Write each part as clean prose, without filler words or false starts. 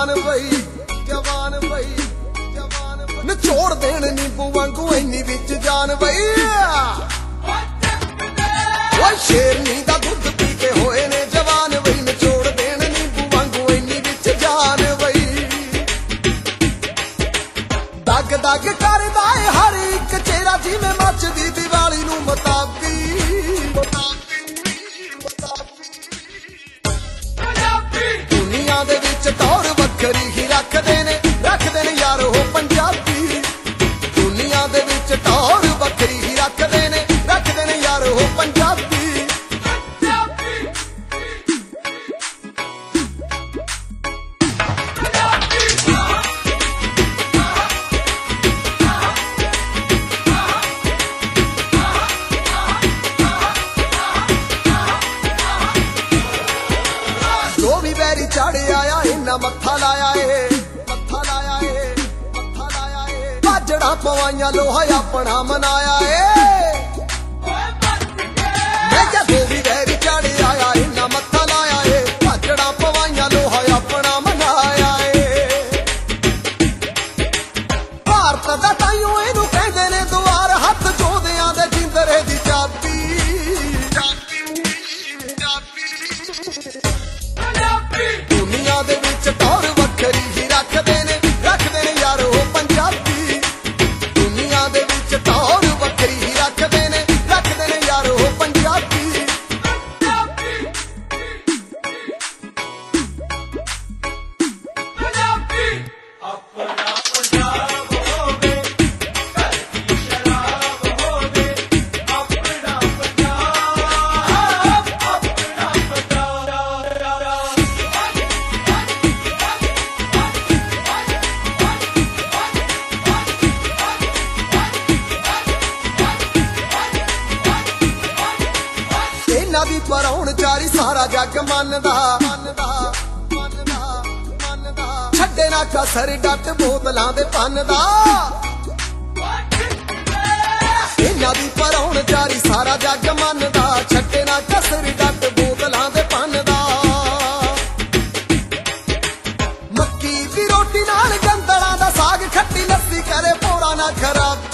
जवान बई जवान बई जवान निचोड़ देण नींबू वांगू इन्नी विच जान बई शेरनी दा दुध पी के होए ने जवान बई निचोड़ देण नींबू वांगू इन्नी विच जान बई दग दग करदा है हर एक चेहरा जिवें मचदी दिवाली नूं मताबी दुनिया दे विच टौर वखरी ही रखदे ने यार हो पंजाबी दुनिया दे विच टौर वखरी ही रखदे ने यार हो पंजाबी जो भी बैरी चढ़ आया इन्ना मत्था लाया है भाजड़ा पवाइया लोहा अपना मनाया है मैं क्या जो भी बैरी चढ़ आया इन्ना मत्था लाया है भाजड़ा पवाइया लोहा अपना मनाया है भारत दा ताईओ इहनूं कहंदे ने दुआर हत्थ जोधियां दे जिंदरे दी चाबी दुनिया दे विच टौर वखरी ही रखदे ने यार हो पंजाबी दुनिया दे विच टौर वखरी ही रखदे ने यार हो पंजाबी दी परौण चारी सारा जग मनदा छड्डे ना कसर डट बोतलां दे पन्नदा इन्हां दी परौण चारी सारा जग मनदा छड्डे ना कसर डट बोतलां दे पन्नदा मक्की दी रोटी नाल गंदलां दा साग खट्टी लस्सी करे पोड़ा ना खराबी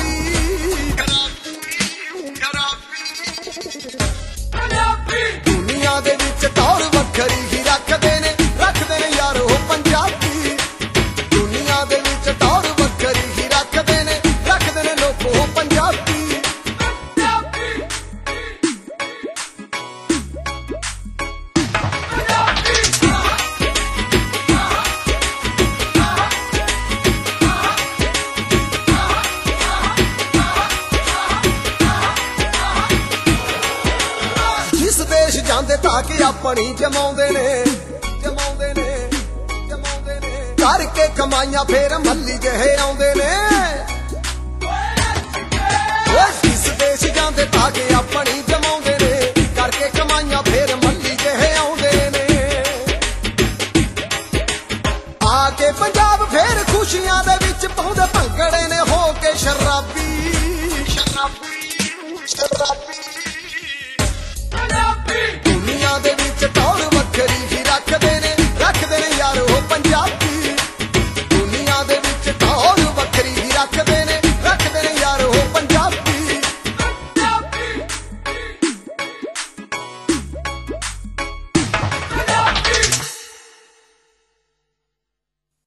दुनिया दे विच टौर वखरी ही रखदे ने यार हो पंजाबी दुनिया दे विच टौर वखरी ही रखदे ने लोग हो पंजाबी देश जांदे ताकि अपनी जमाउंदे ने करके कमाइयां फेर मल्ली जहे आउंदे ने जिस देश जांदे ताकि अपनी जमाउंदे ने करके कमाइयां फेर मल्ली जहे आउंदे ने आके पंजाब फेर खुशियां दे विच पाउंदे भंगड़े ने हो के शराबी